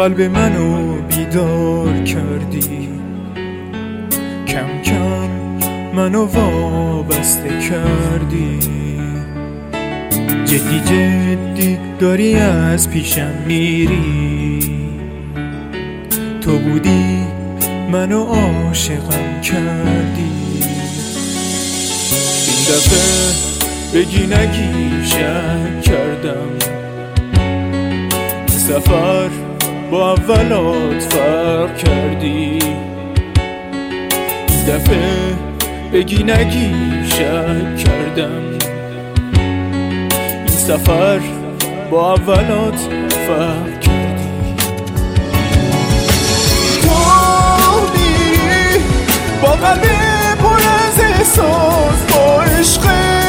قلب منو بیدار کردی، کم کم منو وابسته کردی. جدی جدی داری از پیشم میری، تو بودی منو عاشقم کردی. این دفعه بگی نگی شک کردم، این سفر با اولات فرق کردی. این دفعه بگی نگی شک کردم، این سفر با اولات فرق کردی. تو میری با قلب پر از احساس، با عشق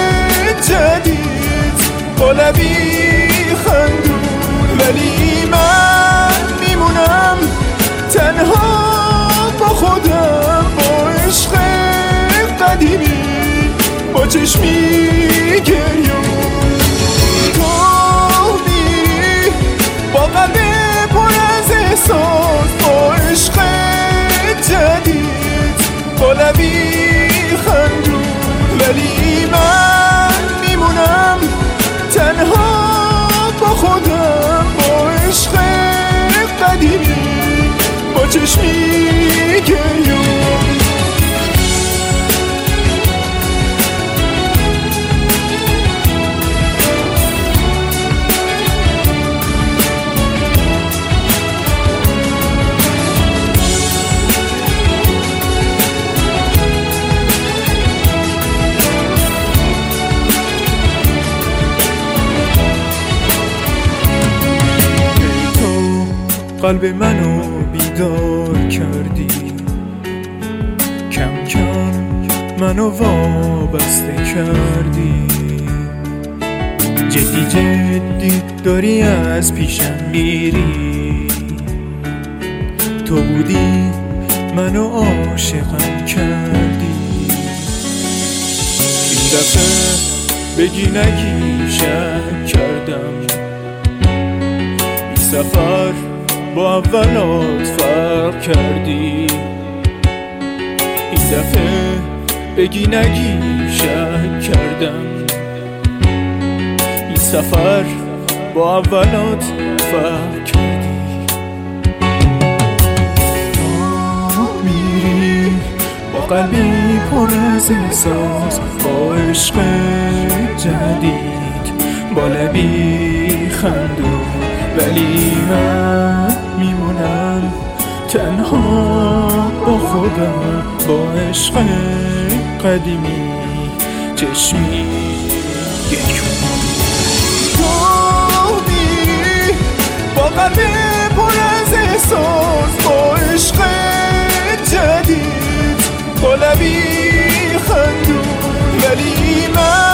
جدید، با لبی خندون، ولی من میمونم تنها با خودم، با عشق قدیمی، با چشمی گریون. تو میری با قلب پر از احساس، با عشق جدید، با لبی خندون، ولی من میمونم تنها با خودم، با عشق قدیمی، با چشمی گریون. قلب منو بیدار کردی، کم کم منو وابسته کردی. جدی جدی داری از پیشم میری، تو بودی منو عاشقم کردی. این دفعه بگی نگی شک کردم، این سفر با اولات فرق کردی. این دفعه بگی نگی شک کردم، این سفر با اولات فرق کردی. تو میری با قلبی پر از احساس، با عشق جدید، با لبی خندون، ولی من میمونم تنها با خودم، با عشق قدیمی، چشمی گریون. تو میری با قلب پر از احساس، با عشق جدید، با لبی خندون، ولی من